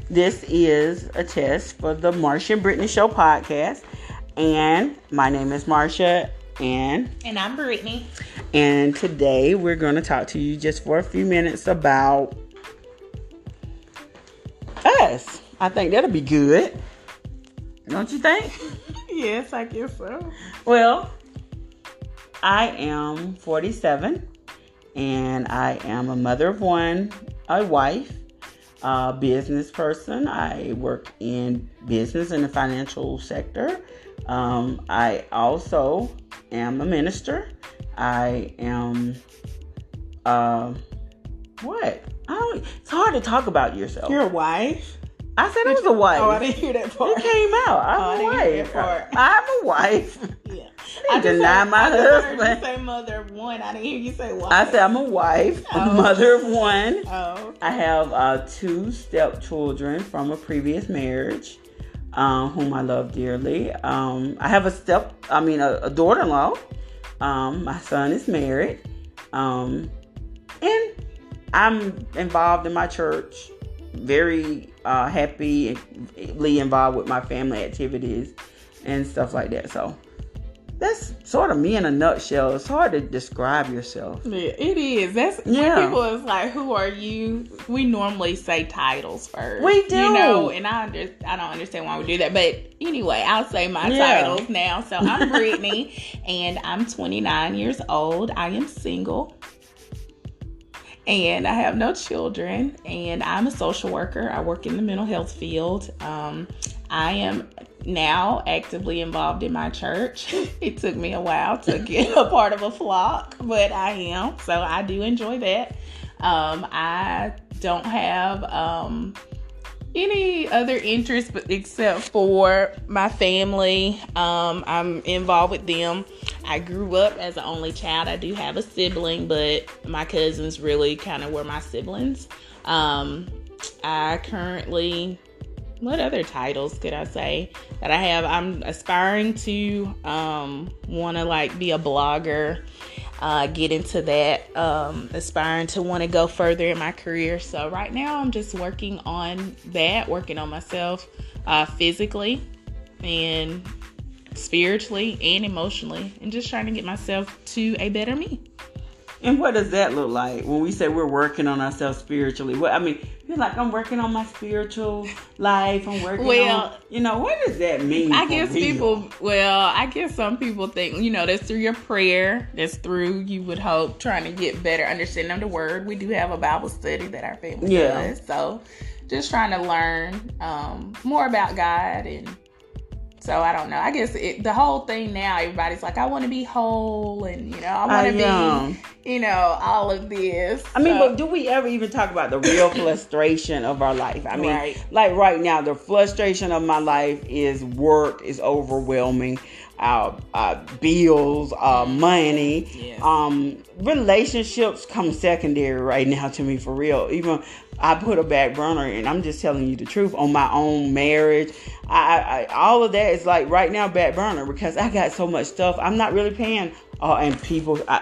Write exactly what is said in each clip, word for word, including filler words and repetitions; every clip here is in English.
This is a test for the Marsha and Brittany Show podcast. And my name is Marsha. And and I'm Brittany. And today we're going to talk to you just for a few minutes about us. I think that'll be good. Don't you think? Yes, I guess so. Well, I am forty-seven and I am a mother of one, a wife, a business person. I work in business in the financial sector. Um, I also am a minister. I am, uh, what? I don't, it's hard to talk about yourself. You're a wife? I said I was a wife. Oh, I didn't hear that part. It came out. I'm oh, a I didn't wife. Hear that part. I'm a wife. Yeah. I deny heard, my I husband. Heard you say mother of one. I didn't hear you say wife. I said I'm a wife, a oh. mother of one. Oh. Okay. I have uh, two stepchildren from a previous marriage, um, whom I love dearly. Um, I have a step, I mean, a, a daughter-in-law. Um, my son is married, um, and I'm involved in my church. Very uh, happily involved with my family activities and stuff like that. So that's sort of me in a nutshell. It's hard to describe yourself. Yeah, it is. That's yeah. When people is like, "Who are you?" We normally say titles first. We do, you know, and I under, I don't understand why we do that. But anyway, I'll say my yeah. titles now. So I'm Brittany, and I'm twenty-nine years old. I am single. And I have no children, and I'm a social worker. I work in the mental health field. Um, I am now actively involved in my church. It took me a while to get a part of a flock, but I am. So I do enjoy that. Um, I don't have um, any other interests but except for my family. Um, I'm involved with them. I grew up as an only child. I do have a sibling, but my cousins really kind of were my siblings. Um, I currently, what other titles could I say that I have? I'm aspiring to um, want to like be a blogger, uh, get into that, um, aspiring to want to go further in my career. So right now I'm just working on that, working on myself uh, physically and spiritually and emotionally, and just trying to get myself to a better me. And what does that look like when we say we're working on ourselves spiritually? What I mean, you're like, I'm working on my spiritual life. I'm working well, on, you know, what does that mean? I guess real? people, well, I guess some people think, you know, that's through your prayer. That's through, you would hope, trying to get better understanding of the word. We do have a Bible study that our family yeah. does. So just trying to learn um, more about God. And so I don't know. I guess it, the whole thing now, everybody's like, I want to be whole, and you know, I want to be, um, you know, all of this. I mean, so. but do we ever even talk about the real frustration of our life? I mean, right. like right now, the frustration of my life is work is overwhelming. Our uh, bills, uh, money, yes. um, relationships come secondary right now to me for real. Even I put a back burner, and I'm just telling you the truth, on my own marriage. I, I all of that is like right now back burner because I got so much stuff. I'm not really paying. Uh, and people, I,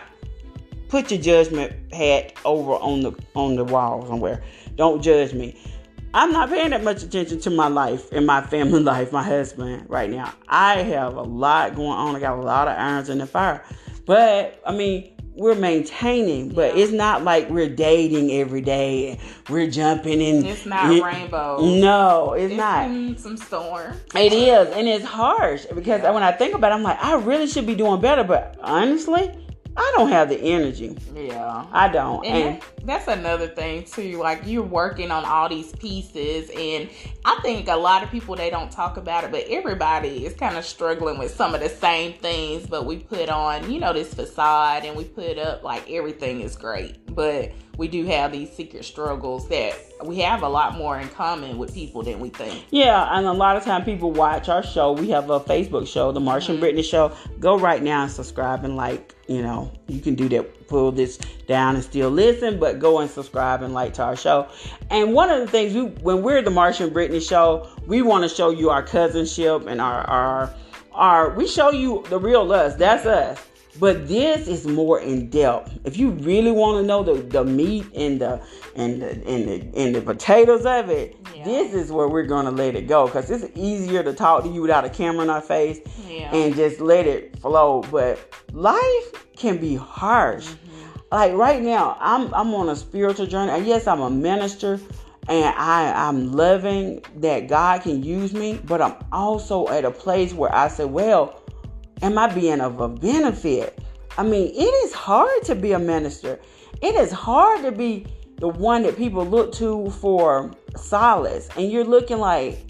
put your judgment hat over on the on the wall somewhere. Don't judge me. I'm not paying that much attention to my life and my family life, my husband right now. I have a lot going on. I got a lot of irons in the fire. But, I mean, we're maintaining. But yeah. It's not like we're dating every day. And we're jumping in. It's not it, rainbow. No, it's, it's not. It's some storm. It is. And it's harsh. Because yeah. when I think about it, I'm like, I really should be doing better. But honestly, I don't have the energy. Yeah. I don't. And, and that, that's another thing too. Like, you're working on all these pieces, and I think a lot of people, they don't talk about it, but everybody is kind of struggling with some of the same things, but we put on, you know, this facade, and we put up like everything is great. But we do have these secret struggles that we have a lot more in common with people than we think. Yeah, and a lot of time people watch our show. We have a Facebook show, The Marsha mm-hmm. and Brittany Show. Go right now and subscribe and like. You know, you can do that, pull this down and still listen, but go and subscribe and like to our show. And one of the things, we, when we're the Marsha and Brittany Show, we want to show you our cousinship and our, our, our, we show you the real us. That's us. But this is more in depth. If you really want to know the, the meat and the and the and the and the potatoes of it, yeah. this is where we're gonna let it go, because it's easier to talk to you without a camera in our face yeah. and just let it flow. But life can be harsh. Mm-hmm. Like right now, I'm I'm on a spiritual journey. And yes, I'm a minister, and I I'm loving that God can use me. But I'm also at a place where I say, well, am I being of a benefit? I mean, it is hard to be a minister. It is hard to be the one that people look to for solace. And you're looking like,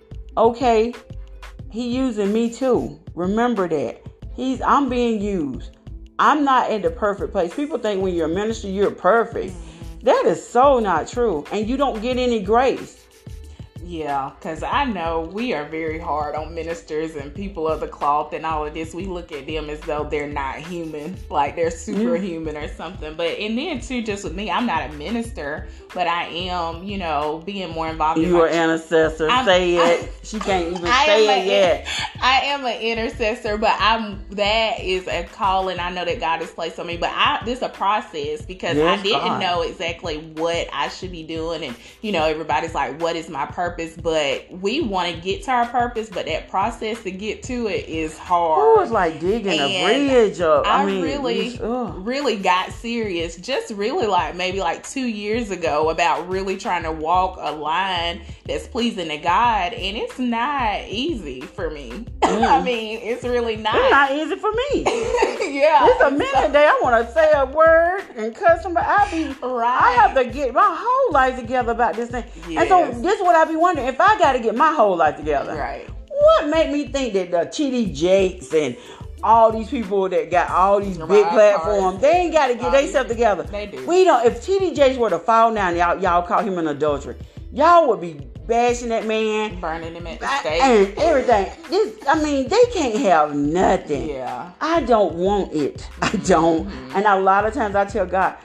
okay, he using me too. Remember that. He's I'm being used. I'm not in the perfect place. People think when you're a minister, you're perfect. That is so not true. And you don't get any grace. Yeah, because I know we are very hard on ministers and people of the cloth and all of this. We look at them as though they're not human, like they're superhuman mm. or something. But and then too, just with me, I'm not a minister, but I am, you know, being more involved. You are an intercessor. I'm, say it. I, she can't even I say it a, yet. I am an intercessor, but I'm that is a calling I know that God has placed on me. But I this is a process, because yes, I didn't God. know exactly what I should be doing, and you know, everybody's like, "What is my purpose?" But we want to get to our purpose, but that process to get to it is hard. It was like digging and a bridge up. I, I mean, really, really got serious just really like maybe like two years ago about really trying to walk a line that's pleasing to God, and it's not easy for me. Mm. I mean, it's really not. It's not easy for me. Yeah. It's a minute day I want to say a word and cuss somebody. I be right. I have to get my whole life together about this thing. Yes. And so this is what I be wondering, if I got to get my whole life together. Right. What made me think that the T D Jakes and all these people that got all these big right, platforms, hard. They ain't got to get themselves together. They do. We don't. If T D Jakes were to fall down, y'all y'all call him an adultery, y'all would be bashing that man, burning him at the stake, and everything. This, I mean, they can't have nothing. Yeah. I don't want it. I don't. Mm-hmm. And a lot of times I tell God,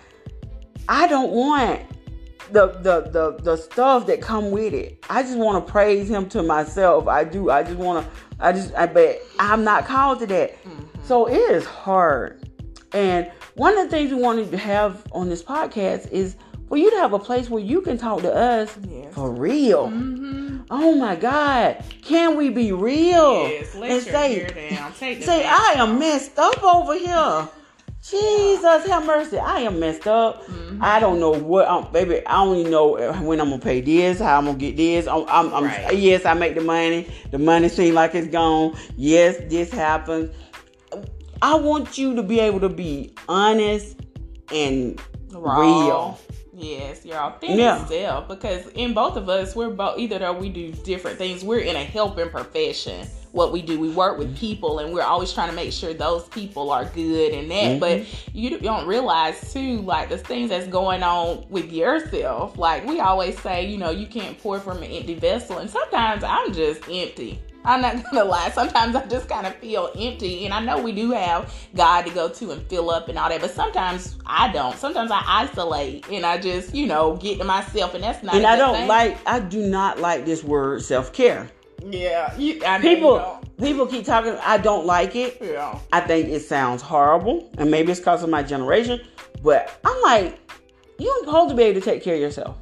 I don't want the the the the stuff that come with it. I just want to praise him to myself. I do. I just want to. I just. I bet I'm not called to that. Mm-hmm. So it is hard. And one of the things we wanted to have on this podcast is for you to have a place where you can talk to us yes. for real. Mm-hmm. Oh my God, can we be real? Yes, let and your say, hair down. Take the say I am messed up over here. Jesus, have mercy. I am messed up. Mm-hmm. I don't know what, um, baby. I only know when I'm gonna pay this, how I'm gonna get this. I'm, I'm, I'm right. Yes, I make the money. The money seems like it's gone. Yes, this happens. I want you to be able to be honest and Raw. real. Yes, your authentic yeah. self. Because in both of us, we're both, either though we do different things, we're in a helping profession. What we do, we work with people, and we're always trying to make sure those people are good and that. Mm-hmm. But you don't realize too, like the things that's going on with yourself. Like we always say, you know, you can't pour from an empty vessel. And sometimes I'm just empty. I'm not gonna lie. Sometimes I just kind of feel empty, and I know we do have God to go to and fill up and all that, but sometimes I don't. Sometimes I isolate and I just, you know, get to myself, and that's not. And a I don't thing. like. I do not like this word self-care. Yeah, you, I know people. You don't. People keep talking. I don't like it. Yeah, I think it sounds horrible, and maybe it's because of my generation. But I'm like, you're supposed to be able to take care of yourself.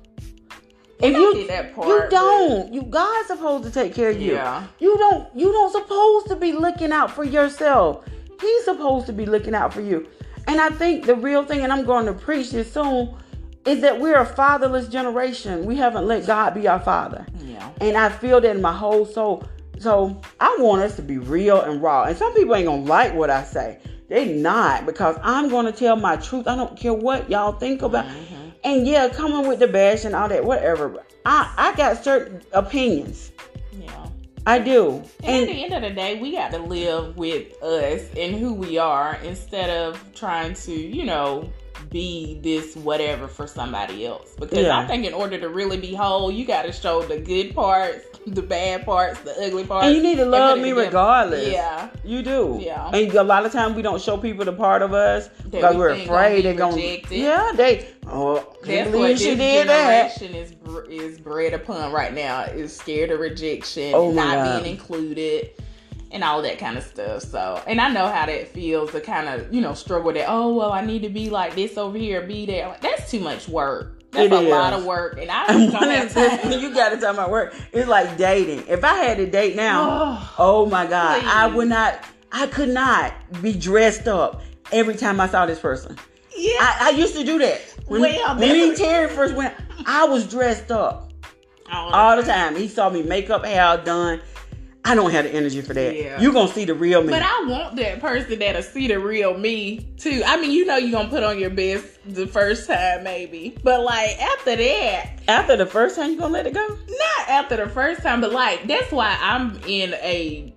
If you, that part, you don't, but... you God's supposed to take care of you. Yeah. You don't, you don't supposed to be looking out for yourself. He's supposed to be looking out for you. And I think the real thing, and I'm going to preach this soon, is that we're a fatherless generation. We haven't let God be our father. Yeah. And I feel that in my whole soul. So I want us to be real and raw. And some people ain't going to like what I say. They not, because I'm going to tell my truth. I don't care what y'all think about. Mm-hmm. And yeah, coming with the bash and all that, whatever. I, I got certain opinions. Yeah. I do. And, and at the end of the day, we got to live with us and who we are instead of trying to, you know, be this whatever for somebody else. Because yeah. I think in order to really be whole, you got to show the good parts, the bad parts, the ugly parts. And you need to love me regardless. Yeah. You do. Yeah. And a lot of times we don't show people the part of us that because we we're afraid they're going to. Yeah, they. Oh, that's what this generation is is bred upon right now. Is scared of rejection, oh not God. being included. and all that kind of stuff. So, and I know how that feels to kind of, you know, struggle that, oh, well, I need to be like this over here, be there. Like, that's too much work. That's it a is. lot of work, and I just don't have time. You got to talk about work. It's like dating. If I had to date now, oh my God, please. I would not, I could not be dressed up every time I saw this person. Yeah. I, I used to do that. When, well, when me and Terry first went, I was dressed up all, all the time. He saw me makeup, hair done. I don't have the energy for that. Yeah. You're going to see the real me. But I want that person that'll see the real me, too. I mean, you know you're going to put on your best the first time, maybe. But, like, after that... After the first time, you going to let it go? Not after the first time, but, like, that's why I'm in a...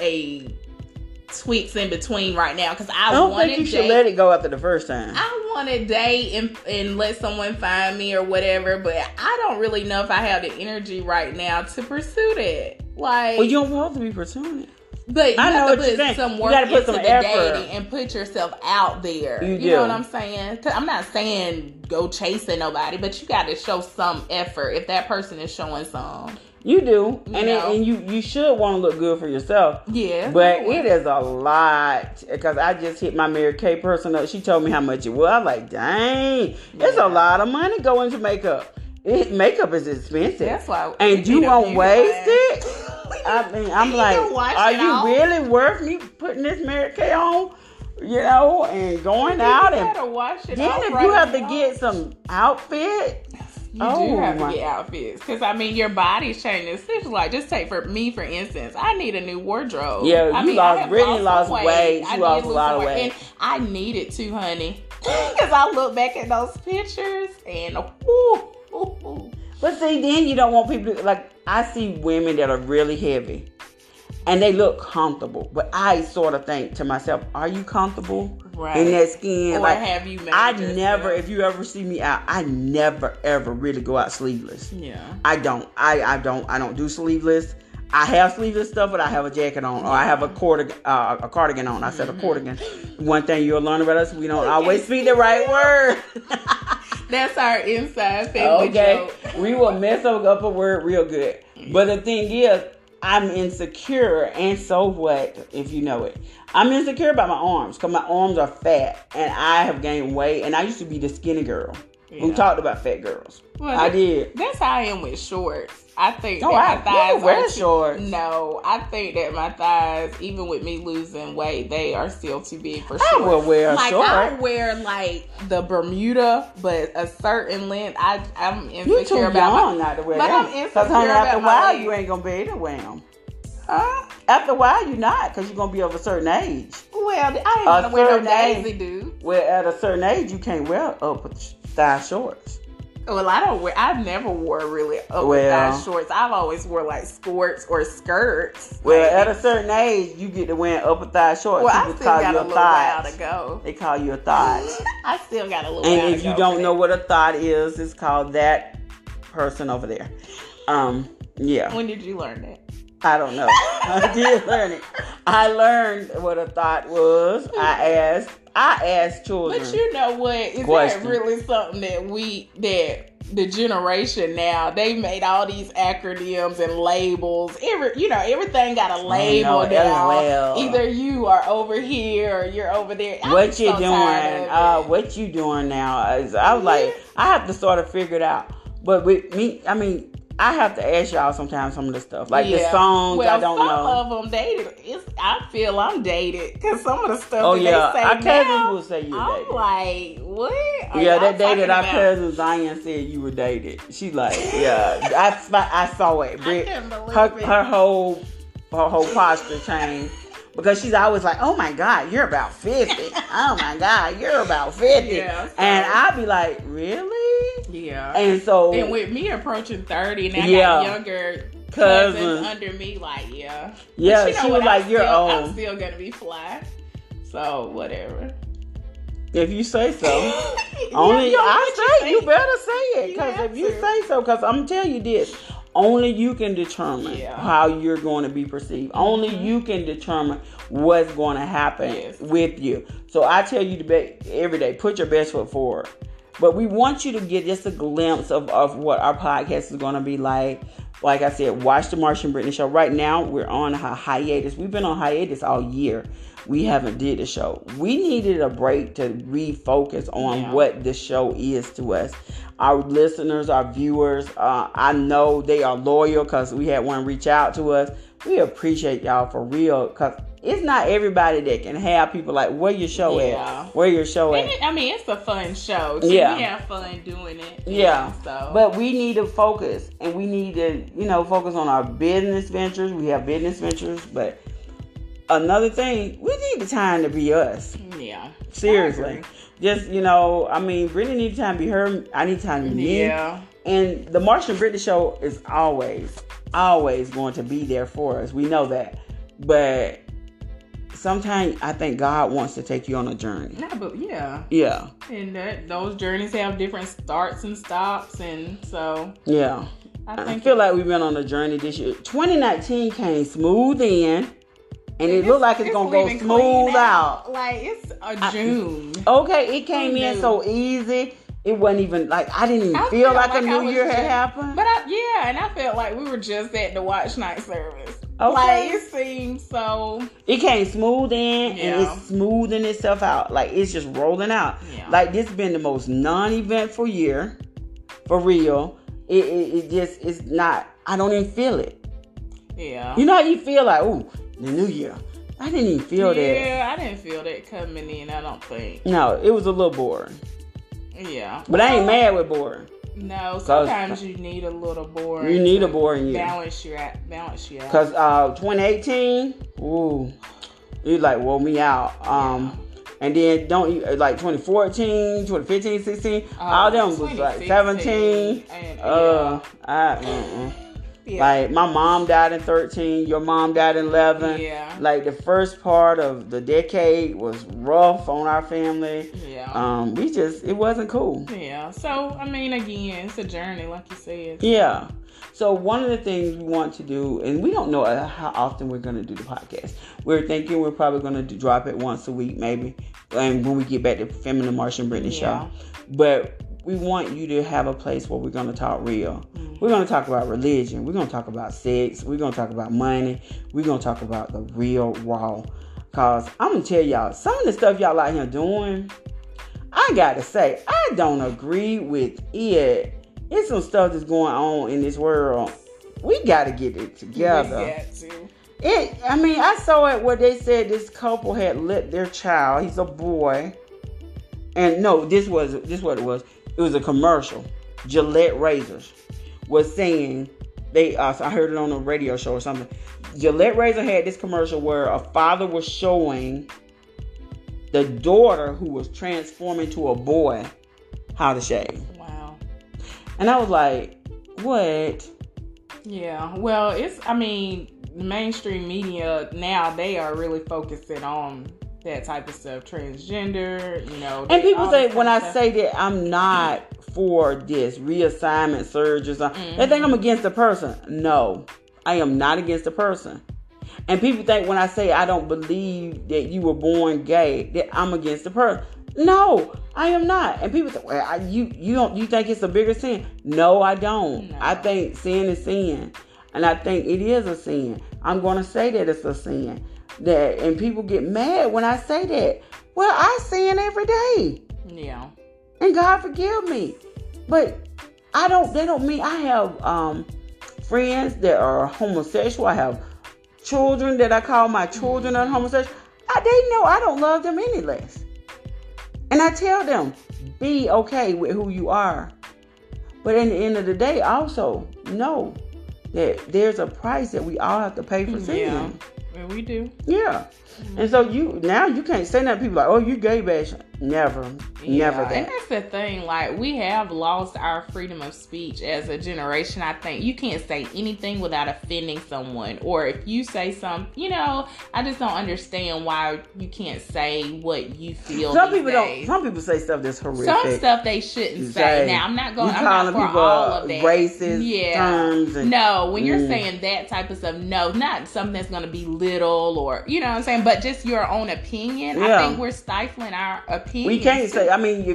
a tweaks in between right now, because I, I don't want think you to should date, let it go after the first time. I want to date and, and let someone find me or whatever, but I don't really know if I have the energy right now to pursue that. Like, well, you don't have to be pursuing it. But you I have know to what put some work you gotta put into some the effort. dating and put yourself out there. You, you do. know what I'm saying? 'Cause I'm not saying go chasing nobody, but you got to show some effort if that person is showing some. You do, You and know. it, and you you should want to look good for yourself. Yeah, but it is a lot, because I just hit my Mary Kay person up. She told me how much it was. I was like, dang, it's Yeah. a lot of money going to makeup. It, makeup is expensive. That's why. And you won't waste it. I mean, I'm like, are you off. really worth me putting this Mary Kay on? You know, and going you out gotta and wash it then off if right you have to now. get some outfit. You oh, do have my. to get outfits, because I mean your body's changing. It's like, just take for me for instance, I need a new wardrobe. Yeah, I you mean, lost. I have Brittany lost, lost weight. weight. I She did lost a lose lot some of weight. weight. And I needed to, honey, because I look back at those pictures and ooh, ooh, ooh. But see, then you don't want people to, like, I see women that are really heavy and they look comfortable, but I sort of think to myself, are you comfortable right. in that skin? Or like, have you made I yourself? never, if you ever see me out, I never ever really go out sleeveless. Yeah. I don't. I, I don't. I don't do sleeveless. I have sleeveless stuff, but I have a jacket on, or I have a cardigan, uh, a cardigan on. I said a cardigan. One thing you'll learn about us, we don't always speak the right word. That's our inside family okay. joke. We will mess up a word real good. But the thing is, I'm insecure, and so what, if you know it. I'm insecure about my arms, because my arms are fat, and I have gained weight, and I used to be the skinny girl yeah. who talked about fat girls. Well, I did. That's how I am with shorts. I think oh, that I, my thighs you wear are too, shorts. No, I think that my thighs, even with me losing weight, they are still too big for I shorts. will wear a like, short. I wear like the Bermuda, but a certain length. I I'm insecure you too about young my, not to wear but them. I'm insecure Because honey, after a about while, my you ain't gonna be able to wear them. Huh? After a while, you're not, because you're gonna be of a certain age. Well, I ain't gonna wear no Daisy age, dude. Well, at a certain age, you can't wear upper thigh shorts. Well, I don't wear. I've never wore really upper well, thigh shorts. I've always wore like skirts or skirts. Well, like, at a certain age, you get to wear upper thigh shorts. Well, People I still call got you a a little while thigh. to go. They call you a thigh. I still got a little and while to go. And if you don't know what a thigh is, it's called that person over there. Um, yeah. When did you learn that? I don't know. I did learn it. I learned what a thought was. I asked. I asked children. But you know what? Is question. that really something that we that the generation now, they made all these acronyms and labels. Every you know, everything got a label know, now. LOL. Either you are over here or you're over there. I'm What you so tired doing? of Uh, it. what you doing now? Is I was like, I have to sort of figure it out. But with me, I mean, I have to ask y'all sometimes some of the stuff, like Yeah. the songs. Well, I don't some know. of them dated. It's, I feel I'm dated because some of the stuff Oh that yeah, they say our cousins now, will say you I'm dated. like, what? Are Yeah, y'all that day that talking our about? cousin Zion said you were dated. She like, yeah, I, sp- I saw it. Brit, couldn't believe her, it. her whole her whole posture changed because she's always like, oh my God, you're about fifty. Oh my God, you're about fifty. Yeah, and I'd be like, really? Yeah. And so, and with me approaching thirty, and I Yeah. got younger Cousins. cousins under me, like, yeah. Yeah, But you know she what? was like, I'm you're still, old. I'm still going to be fly. So, whatever. if you say so. Yeah, Only you know I what say you you better say it You because have if you to. say so, because I'm telling you this, only you can determine Yeah. how you're going to be perceived. Only Mhm. you can determine what's going to happen Yes. with you. So I tell you to be every day, put your best foot forward. But we want you to get just a glimpse of, of what our podcast is going to be like. like I said, watch the Marsha and Brittany show. Right now, we're on a hiatus. We've been on hiatus all year. We haven't did the show. We needed a break to refocus on yeah. what the show is to us. Our listeners, our viewers, uh, I know they are loyal because we had one reach out to us. We appreciate y'all for real because it's not everybody that can have people like, where your show yeah. at? Where your show and at? It, I mean, it's a fun show. So yeah. We have fun doing it. Yeah. Know, so. But we need to focus. And we need to, you know, focus on our business ventures. We have business ventures. But another thing, we need the time to be us. Yeah. Seriously. Just, you know, I mean, Brittany needs time to be her. I need time to be me. Yeah. And the Marsha and Brittany show is always, always going to be there for us. We know that. But sometimes I think God wants to take you on a journey. Yeah, but yeah. Yeah. And that those journeys have different starts and stops, and so yeah. I, think I feel like we've been on a journey this year. twenty nineteen came smooth in, and it looked like it's, it's gonna go smooth out. out. Like it's a June. I, okay, it came in so easy. It wasn't even like I didn't even I feel felt like, like a new year just, had happened. But I, yeah, and I felt like we were just at the watch night service. Okay. Like it seemed so. It came smooth in yeah. and it's smoothing itself out. Like it's just rolling out. Yeah. Like this has been the most non-eventful year, for real. It, it it just it's not. I don't even feel it. Yeah. You know how you feel like, ooh, the new year. I didn't even feel yeah, that. Yeah, I didn't feel that coming in. I don't think. No, it was a little boring. Yeah. But I ain't mad with boring. No, sometimes you need a little boring. You need a boring year. Balance your balance your. Cause uh, twenty eighteen, ooh, it like wore me out. Um, yeah. And then don't you like twenty fourteen, twenty fifteen, sixteen, uh, all them was like seventeen. And, uh, yeah. I, mm-mm. Yeah. Like my mom died in thirteen, your mom died in eleven. Yeah. Like the first part of the decade was rough on our family. Yeah. Um, we just it wasn't cool. Yeah. So I mean, again, it's a journey, like you said. Yeah. So one of the things we want to do, and we don't know how often we're going to do the podcast. We're thinking we're probably going to drop it once a week, maybe, and when we get back to Feminine Marsha and Brittany yeah. show. But we want you to have a place where we're going to talk real. Mm-hmm. We're going to talk about religion. We're going to talk about sex. We're going to talk about money. We're going to talk about the real raw. Because I'm going to tell y'all, some of the stuff y'all out here doing, I got to say, I don't agree with it. It's some stuff that's going on in this world. We got to get it together. We got to. It, I mean, I saw it where they said this couple had lit their child. He's a boy. And no, this was this what it was. It was a commercial. Gillette razors was saying they. Uh, I heard it on a radio show or something. Gillette razor had this commercial where a father was showing the daughter who was transforming to a boy how to shave. Wow. And I was like, what? Yeah. Well, it's. I mean, the mainstream media now they are really focusing on that type of stuff, transgender, you know. And people say when I say that I'm not for this reassignment surgery, mm-hmm. they think I'm against the person. No, I am not against the person. And people think when I say I don't believe that you were born gay, that I'm against the person. No, I am not. And people say, well, I, you you don't you think it's a bigger sin? No, I don't. No. I think sin is sin, and I think it is a sin. I'm going to say that it's a sin. That and people get mad when I say that. Well, I sin every day. Yeah. And God forgive me. But I don't they don't mean I have um friends that are homosexual. I have children that I call my children are homosexual. I, they know I don't love them any less. And I tell them, be okay with who you are. But at the end of the day, also know that there's a price that we all have to pay for sin. Yeah. Well, we do. Yeah. Mm-hmm. And so you now you can't say that. People like, oh, you gay bash. Never. Yeah. Never that. And that's the thing. Like, we have lost our freedom of speech as a generation. I think you can't say anything without offending someone. Or if you say something, you know, I just don't understand why you can't say what you feel. Some people days. don't. Some people say stuff that's horrific. Some stuff they shouldn't say. say. Now, I'm not going. I'm not for people all of that. Racist yeah. terms. And, no, when you're mm. saying that type of stuff, no, not something that's going to belittle or you know what I'm saying, but just your own opinion. Yeah. I think we're stifling our opinion. We can't say. I mean, if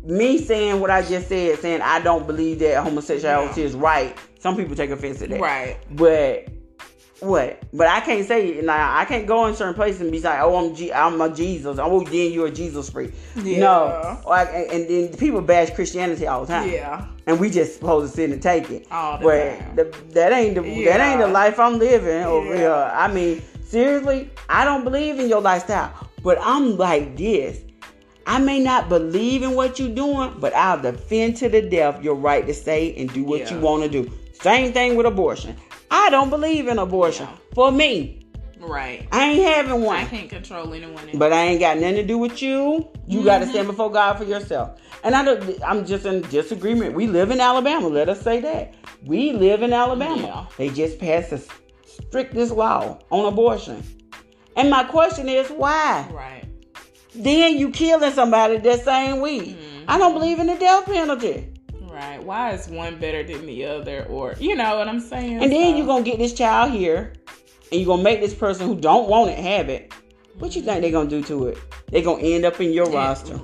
me saying what I just said, saying I don't believe that homosexuality Yeah. is right. Some people take offense to that. Right. But what? But I can't say now. I can't go in certain places and be like, "Oh, I'm G- I'm a Jesus." Oh, then you're a Jesus freak. Yeah. No. Like, and, and then people bash Christianity all the time. Yeah. And we just supposed to sit and take it. All the but time. The, that ain't the Yeah. that ain't the life I'm living over Yeah. here. I mean, seriously, I don't believe in your lifestyle. But I'm like this. I may not believe in what you're doing, but I'll defend to the death your right to say and do what Yeah. you want to do. Same thing with abortion. I don't believe in abortion. Yeah. For me. Right. I ain't having one. I can't control anyone else. But I ain't got nothing to do with you. You Mm-hmm. got to stand before God for yourself. And I don't, I'm just in disagreement. We live in Alabama. Let us say that. We live in Alabama. Yeah. They just passed the strictest law on abortion. And my question is, why? Right. Then you killing somebody that same week. Mm-hmm. I don't believe in the death penalty. Right. Why is one better than the other? Or, you know what I'm saying? And then So- you're going to get this child here. And you're going to make this person who don't want it have it. What you think they're going to do to it? They're going to end up in your Yeah. roster.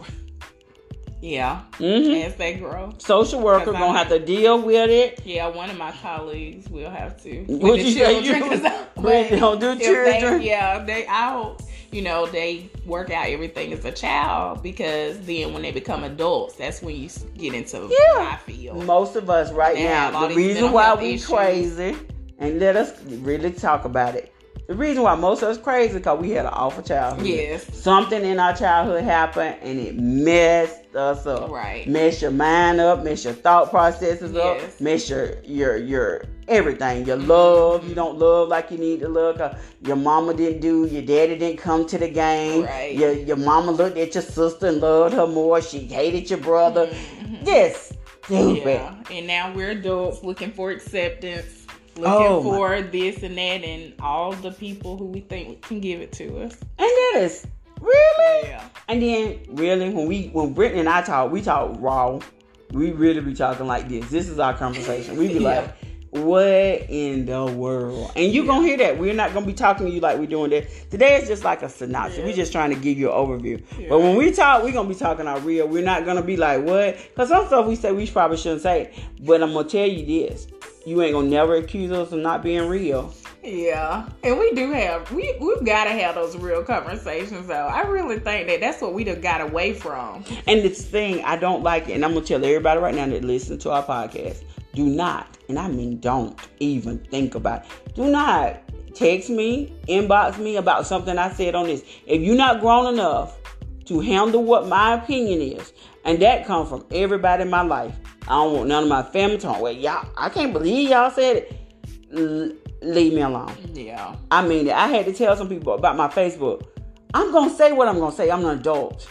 Yeah. Mm-hmm. As they grow. Social worker 'Cause gonna I'm- have to deal with it. Yeah, one of my colleagues will have to. What With you the say? children, You 'cause I- really but don't do if children? They, yeah, they. I hope you know they work out everything as a child, because then when they become adults, that's when you s- get into Yeah. my field. Most of us right They have now, all the these reason mental why health we issues. crazy, and let us really talk about it. The reason why most of us crazy because we had an awful childhood. Yes. Something in our childhood happened and it messed us up. Right. Mess your mind up, mess your thought processes up, Yes. mess your your your everything. Your love, you don't love like you need to love. 'Cause your mama didn't do, your daddy didn't come to the game. Right. Your your mama looked at your sister and loved her more. She hated your brother. Mhm. This stupid. Yeah. And now we're adults looking for acceptance. Looking Oh, for this and that, and all the people who we think can give it to us. And that is really. Yeah. And then really when we when Brittany and I talk, we talk raw. We really be talking like this. This is our conversation. We be like, what in the world? And you gonna hear that. We're not gonna be talking to you like we're doing that. Today is just like a synopsis. Yeah. We're just trying to give you an overview. Yeah. But when we talk, we're gonna be talking our real. We're not gonna be like what? Because some stuff we say we probably shouldn't say. But I'm gonna tell you this. You ain't gonna never accuse us of not being real. Yeah, and we do have we we've got to have those real conversations though. I really think that that's what we done got away from. And this thing, I don't like it. And I'm going to tell everybody right now that listen to our podcast, do not, and I mean don't even think about it. Do not text me, inbox me about something I said on this. If you're not grown enough to handle what my opinion is, and that comes from everybody in my life. I don't want none of my family talking, well, y'all, I can't believe y'all said it. L- leave me alone. Yeah, I mean, I had to tell some people about my Facebook. I'm going to say what I'm going to say. I'm an adult.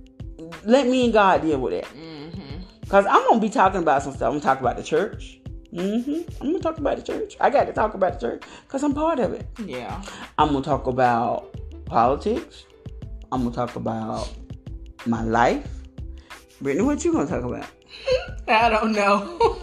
Let me and God deal with that. mm-hmm. Because I'm going to be talking about some stuff. I'm going to talk about the church. Mm-hmm. I'm going to talk about the church. I got to talk about the church because I'm part of it. Yeah, I'm going to talk about politics. I'm going to talk about my life. Brittany, what you going to talk about? I don't know.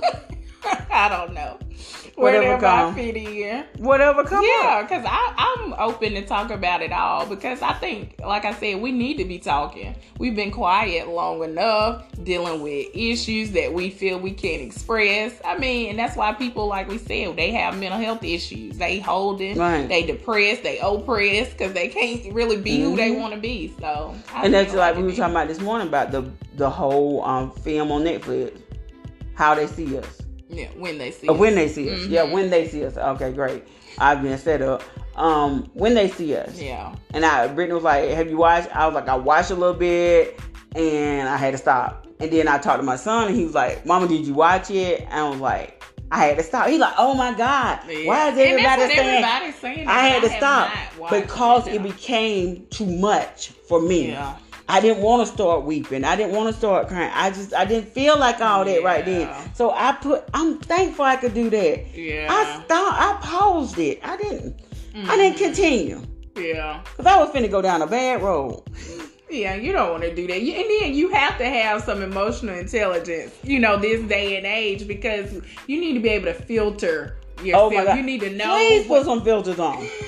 I don't know. Whatever Wherever I come. fit in. Whatever come Yeah, up. because I'm open to talk about it all, because I think, like I said, we need to be talking. We've been quiet long enough, dealing with issues that we feel we can't express. I mean, and that's why people, like we said, they have mental health issues. They holding, Right. they depressed, they oppressed, because they can't really be who they Mhm. want to be. So, I And that's feel like we it were is. talking about this morning about the the whole um, film on Netflix, how they see us. Yeah, when they see Uh, us. when they see us. Mhm. Yeah, when they see us. Okay, great. I've been set up. Um, when they see us. Yeah. And I, Brittany was like, have you watched? I was like, I watched a little bit and I had to stop. And then I talked to my son and he was like, Mama, did you watch it? And I was like, I had to stop. He's like, oh my God. Yeah. Why is And everybody that's what saying? everybody's saying. I had to have stop not watched because it. it became too much for me. Yeah. I didn't want to start weeping. I didn't want to start crying. I just, I didn't feel like all that right then. Yeah. So I put, I'm thankful I could do that. Yeah. I stopped, I paused it. I didn't, I didn't continue. Yeah. Because I was finna go down a bad road. Yeah, you don't want to do that. You, and then you have to have some emotional intelligence, you know, this day and age, because you need to be able to filter yourself. Oh my God. You need to know. Please what- put some filters on.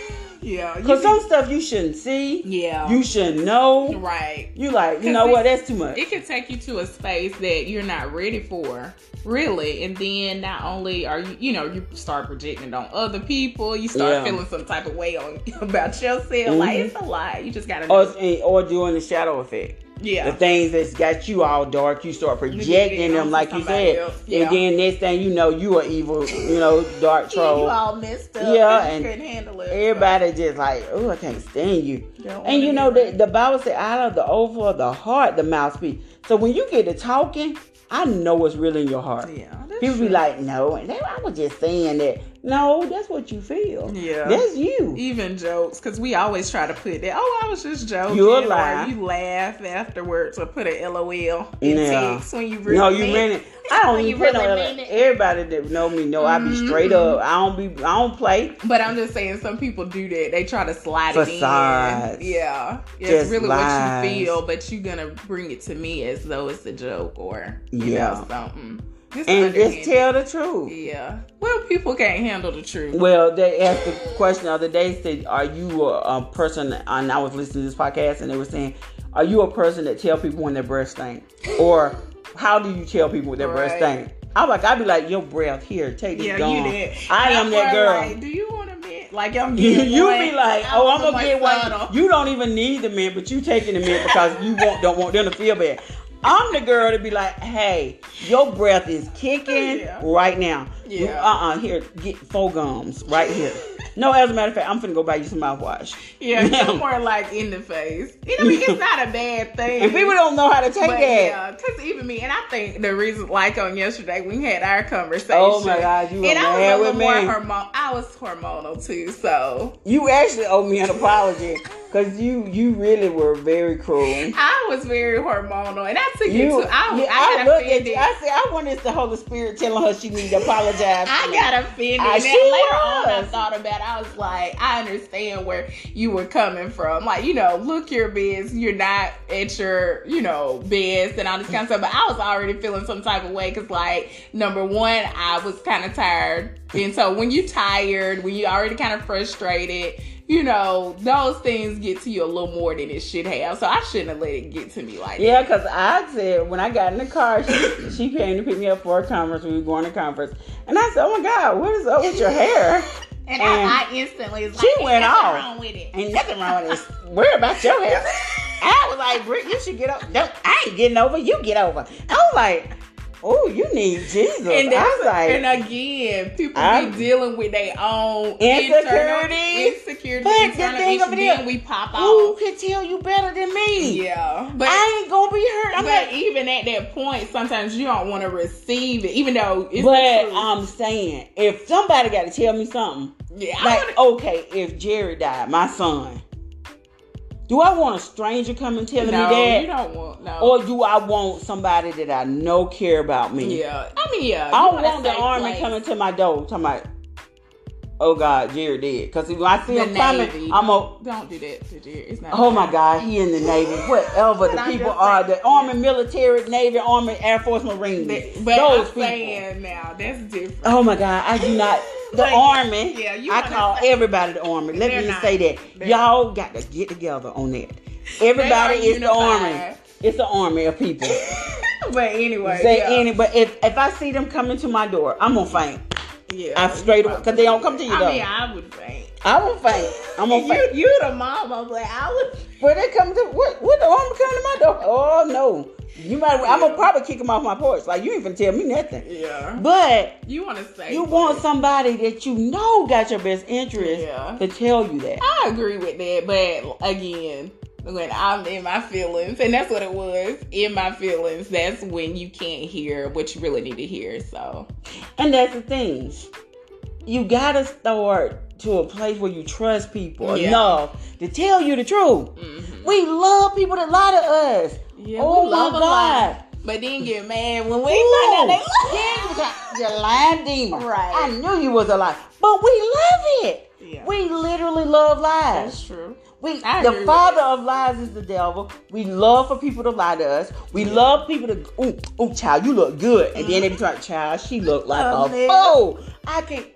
Yeah. Because some stuff you shouldn't see. Yeah. You shouldn't know. Right. You like, you know what? That's too much. It can take you to a space that you're not ready for, really. And then not only are you, you know, you start projecting on other people. You start Yeah. feeling some type of way on about yourself. Mm-hmm. Like, it's a lot. You just got to or, or doing the shadow effect. Yeah. The things that's got you all dark, you start projecting them, like you said. Yeah. And then next thing you know, you are evil, you know, dark troll. You all messed up. Yeah, and, and you couldn't handle it. Everybody so. Just like, oh, I can't stand you. Don't and you know, the, the Bible said, out of the overflow of the heart, the mouth speaks. So when you get to talking, I know what's really in your heart. Yeah. People true. Be like, no, and they, I was just saying that. No, that's what you feel. Yeah. That's you. Even jokes, because we always try to put that, oh, I was just joking. You're a lie. Or you laugh afterwards or put an LOL in yeah. text when you really No, you mean mean it. I don't even put really no LOL. Everybody that know me know mm-hmm. I be straight up. I don't be, I don't play. But I'm just saying, some people do that. They try to slide Facades. it in. Yeah. It's just really lies. What you feel, but you're going to bring it to me as though it's a joke or, you yeah. know, something. It's and just tell the truth. Yeah. Well, people can't handle the truth. Well, they asked the question the other day, said, are you a, a person, and I was listening to this podcast, and they were saying, are you a person that tell people when their breath stink? Or how do you tell people when their right. breath stink? I'm like, I'd be like, your breath, here, take this yeah, gone. You did. I am that girl. Like, do you want a mint? Like, I'm you, getting you one. be like, oh, I'm going to get one. You don't even need the mint, but you taking the mint because you want, don't want them to feel bad. I'm the girl to be like, hey, your breath is kicking yeah. right now. Yeah. Uh-uh, here, get four gums right here. No, as a matter of fact, I'm finna go buy you some mouthwash. Yeah, you're more like in the face. You know, I mean, it's not a bad thing. And people don't know how to take but that. Yeah, because even me, and I think the reason, like on yesterday, we had our conversation. Oh my God, you were and mad I was with me. More hormo- I was hormonal too, so. You actually owe me an apology. Because you, you really were very cruel. I was very hormonal. And I took you, it to, I, yeah, I, I got offended. At you. I said, I wonder if the Holy Spirit telling her she needed to apologize. I got offended. I, and she later was. on, I thought about it. I was like, I understand where you were coming from. Like, you know, look your best. You're not at your, you know, best and all this kind of stuff. But I was already feeling some type of way. Because, like, number one, I was kind of tired. And so when you're tired, when you're already kind of frustrated, you know, those things get to you a little more than it should have. So I shouldn't have let it get to me like yeah, that. Yeah, because I said, when I got in the car, she, she came to pick me up for a conference. We were going to conference. And I said, oh my God, what is up with your hair? And, and I, I instantly was she like, ain't went nothing off. wrong with it. Ain't nothing wrong with it. Worry about your hair. I was like, Britt, you should get over. Don't, I ain't getting over. You get over. I was like, oh, you need Jesus. And, I was like, and again, people I, be dealing with their own insecurity. Insecurity. But the thing of it is, we pop who off. can tell you better than me? Yeah. But I ain't going to be hurt. I'm but like, even at that point, sometimes you don't want to receive it, even though it's But I'm saying, if somebody got to tell me something, yeah, like, okay, if Jerry died, my son, do I want a stranger coming telling no, me that? You don't want no. Or do I want somebody that I know care about me? Yeah. I mean, yeah. I don't want the army place. coming to my door talking about, oh God, Jerry dead. Because when I see the him Navy. coming, I'm a... Don't do that to Jerry. It's not oh my God, he in the Navy. Whatever the people are, the Army, military, Navy, Army, Air Force, Marines. But those I'm people. saying now, that's different. Oh my God, I do not... The but, Army, yeah, you I call say, everybody the Army. Let me not, say that. Y'all got to get together on that. Everybody is unified. the Army. It's the army of people. But anyway. Say yeah. any, but if, if I see them coming to my door, I'm going to faint. Yeah. I'm straight away. Because they don't come to you, I though. I mean, I would faint. I would faint. I'm going to faint. You, you the mom. I'm like, I would. Where they come to, what, what the army come to my door? Oh, no. You might. Yeah. I'm gonna probably kick him off my porch. Like, you ain't even tell me nothing. Yeah. But you want to say you want somebody that you know got your best interest yeah. to tell you that. I agree with that, but again, when I'm in my feelings, and that's what it was, in my feelings, that's when you can't hear what you really need to hear. So, and that's the thing. You gotta start to a place where you trust people yeah. enough to tell you the truth. Mm-hmm. We love people that lie to us. Yeah, oh we love my God. But then get mad when we find out they lie. You're lying demon. Right. I knew you was a lie. But we love it. Yeah. We literally love lies. That's true. We, the father of lies is the devil. We love for people to lie to us. We yeah. love people to, ooh, ooh, child, you look good. And mm-hmm. then they be trying, child, she look like oh, a fool. I can't,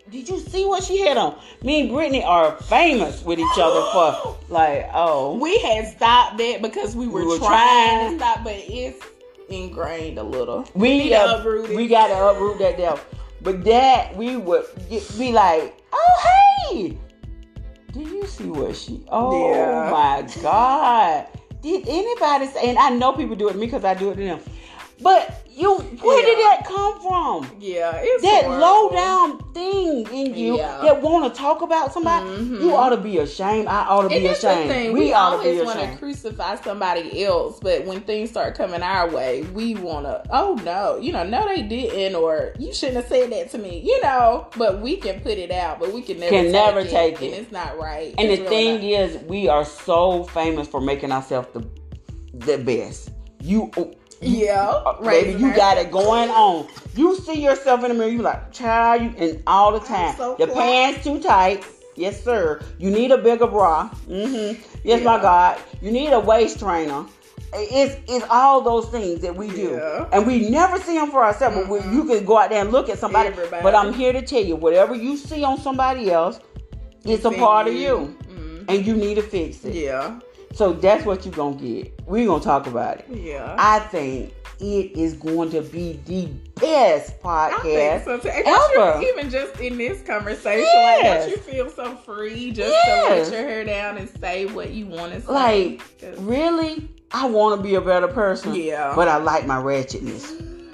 did you see what she had on? Me and Brittany are famous with each other for like, oh. We had stopped that because we were, we were trying, trying to stop, but it's ingrained a little. We, we, uh, we got to uproot that devil. But that, we would be like, oh, hey, did you see what she, oh yeah. my God. Did anybody say, and I know people do it to me because I do it to them. But you, where yeah. did that come from? Yeah, it's that horrible. low down thing in you yeah. that want to talk about somebody. Mm-hmm. You ought to be ashamed. I ought to and be ashamed. The thing. We, we ought always to be want ashamed. to crucify somebody else, but when things start coming our way, we want to. Oh no, you know, no, they didn't, or you shouldn't have said that to me. You know, but we can put it out, but we can never can take never it, take it, and it's not right. And it's the really thing not. is, we are so famous for making ourselves the the best. You. Yeah, right. Baby, you got it going on. You see yourself in the mirror, you like, child, you and all the time. So Your quiet. pants too tight. Yes, sir. You need a bigger bra. Mm-hmm. Yes, yeah. my God. You need a waist trainer. It's it's all those things that we do, yeah. and we never see them for ourselves. Mm-hmm. But we, you can go out there and look at somebody. Everybody. But I'm here to tell you, whatever you see on somebody else, it's, it's a part you. of you, mm-hmm. and you need to fix it. Yeah. So that's what you're going to get. We're going to talk about it. Yeah. I think it is going to be the best podcast I think so too. ever. You, even just in this conversation, yes. like, don't you feel so free just yes. to let your hair down and say what you want to say? Like, really? I want to be a better person. Yeah. But I like my ratchetness.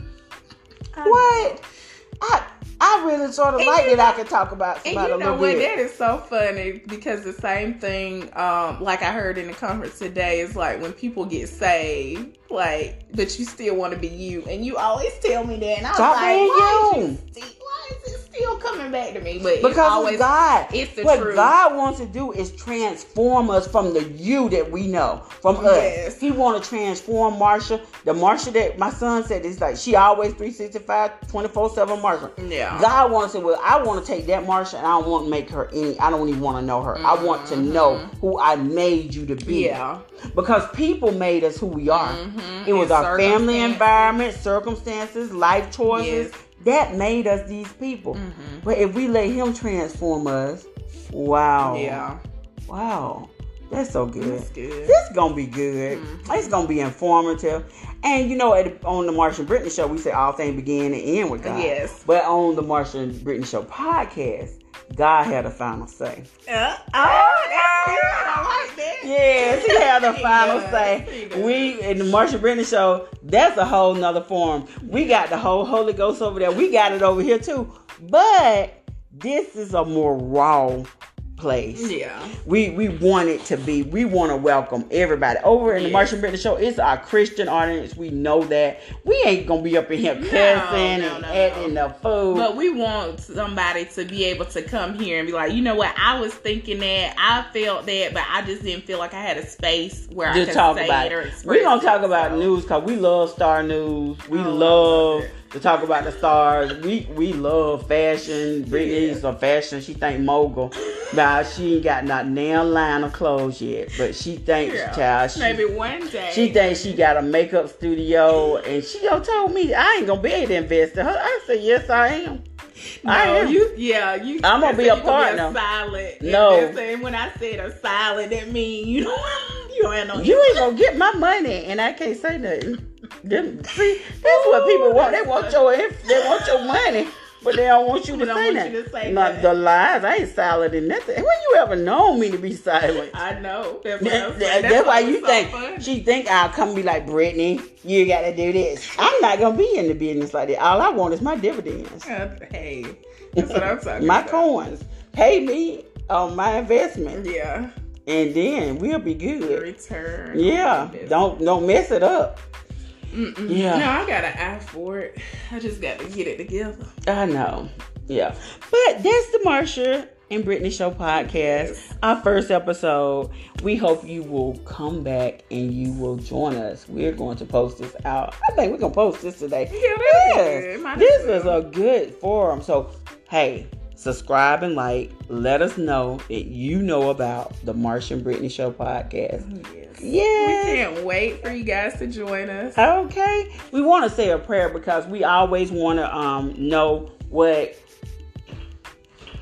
I what? Know. I I really sort of and like that know, I can talk about somebody and you a know little what? bit. That is so funny because the same thing, um, like I heard in the conference today, is like when people get saved, like, but you still want to be you, and you always tell me that, and I was Stop like, being why you. Is you st- why is it still coming back to me? But because it's always, it's God. It's the what truth. God wants to do is transform us from the you that we know, from yes. us. He want to transform Marsha. The Marsha that my son said is like, she always three sixty-five, twenty-four seven Marsha. Yeah. God wants to say, well, I want to take that Marsha and I don't want to make her any, I don't even want to know her. Mm-hmm. I want to know who I made you to be. Yeah. Because people made us who we are. Mm-hmm. It was and our family environment, circumstances, life choices. Yes. That made us these people. Mm-hmm. But if we let him transform us, wow. Yeah. Wow. That's so good. That's good. This is going to be good. Mm-hmm. It's going to be informative. And you know, at, on the Marsha and Brittany show, we say all things begin and end with God. Yes. But on the Marsha and Brittany show podcast, God had a final say. Uh, oh, that's good. I like that. Yes, he had the final does. say. We in the Marsha Brittany show, that's a whole nother form. We got the whole Holy Ghost over there. We got it over here too. But this is a more raw place. Yeah. We we want it to be. We want to welcome everybody. Over in the yes. Marsha Brittany show, it's our Christian audience. We know that. We ain't gonna be up in here cussing no, no, and no, acting no. the fool. But we want somebody to be able to come here and be like, you know what, I was thinking that, I felt that, but I just didn't feel like I had a space where just I could talk say about it or it. express We're gonna talk it, about so. news because we love Star News. We oh, love to talk about the stars. We we love fashion. Brittany's yeah. a fashion. She think mogul. Now she ain't got not nail line of clothes yet, but she thinks, yeah. child. She, Maybe one day. She thinks she got a makeup studio, and she done told me I ain't gonna be able to invest in her. I said yes, I am. No, I am. you, yeah, you. I'm gonna be a partner. Be a silent. No. And when I said a silent, that mean you don't, you don't have no. You ain't gonna get my money, and I can't say nothing. Them, see, that's what people want. They want your, they want your money, but they don't want you to don't say want that. You to say Not that. the lies. I ain't silent in nothing. When you ever known me to be silent? I know. That's, what that, I'm that, that's, that's why why you so think funny. she think I'll come and be like, Brittany, you gotta do this. I'm not gonna be in the business like that. All I want is my dividends. Uh, hey, that's what I'm talking my about. coins. Pay me on my investment. Yeah. And then we'll be good. Return. Yeah. Don't don't mess it up. Mm-mm. Yeah. No, I got an eye for it. I just got to get it together. I know. Yeah. But that's the Marsha and Brittany Show podcast. Yes. Our first episode. We hope you will come back and you will join us. We're going to post this out. I think we're going to post this today. Yeah, that's yes. good. Might This as well. is a good forum. So, hey, subscribe and like. Let us know that you know about the Marsha and Brittany Show podcast. Yes. Yeah. We can't wait for you guys to join us. Okay. We want to say a prayer because we always want to um know what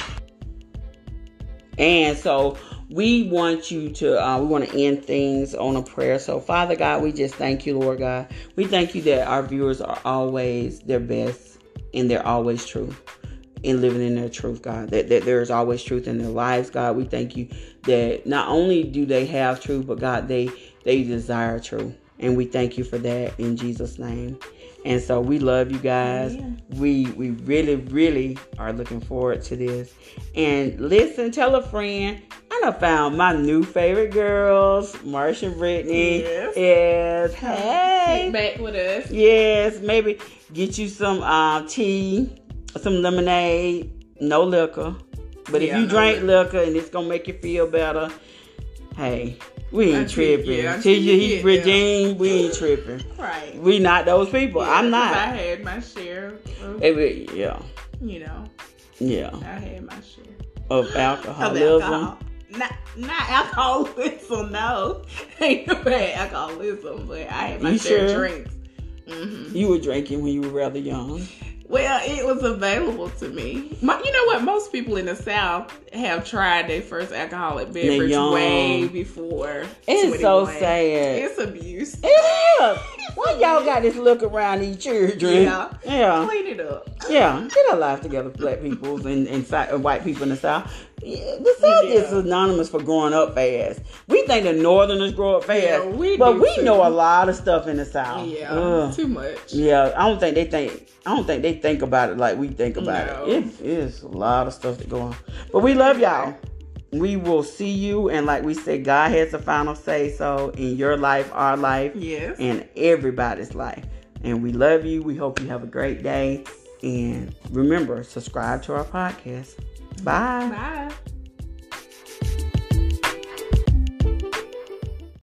And so we want you to, uh, we want to end things on a prayer. So Father God, we just thank you, Lord God. We thank you that our viewers are always their best and they're always true in living in their truth, God. That, that there is always truth in their lives, God. We thank you that not only do they have truth, but God, they, they desire truth. And we thank you for that in Jesus' name. And so we love you guys. Yeah. We we really, really are looking forward to this. And listen, tell a friend. I done found my new favorite girls, Marsha and Brittany. Yes. Yes. Hey. Sit back with us. Yes. Maybe get you some uh, tea, some lemonade, no liquor. But yeah, if you no drink liquor. liquor and it's going to make you feel better, hey, we ain't until, tripping. Yeah, until you hit Regine, we ain't tripping. Right. We not those people. Yeah, I'm not. I had my share of, Every, yeah. You know. Yeah. I had my share. Of alcoholism. Of alcohol. Not, not alcoholism, no. Ain't no bad alcoholism, but I had my you share sure? of drinks. Mm-hmm. You were drinking when you were rather young. Well, it was available to me. My, you know what? Most people in the South have tried their first alcoholic beverage way before. It's so sad. It's abuse. It is. Why y'all got this look around these children? Yeah. Yeah. Clean it up. Yeah. Get our life together, black people and, and, and white people in the South. Yeah, the South yeah. is synonymous for growing up fast. We think the Northerners grow up fast, yeah, we but we too. know a lot of stuff in the South. Yeah, Ugh. too much. Yeah, I don't think they think. I don't think they think about it like we think about no. it. It is a lot of stuff that go on. But we love y'all. We will see you, and like we said, God has the final say so in your life, our life, yes, and everybody's life. And we love you. We hope you have a great day. And remember, subscribe to our podcast. Bye. Bye.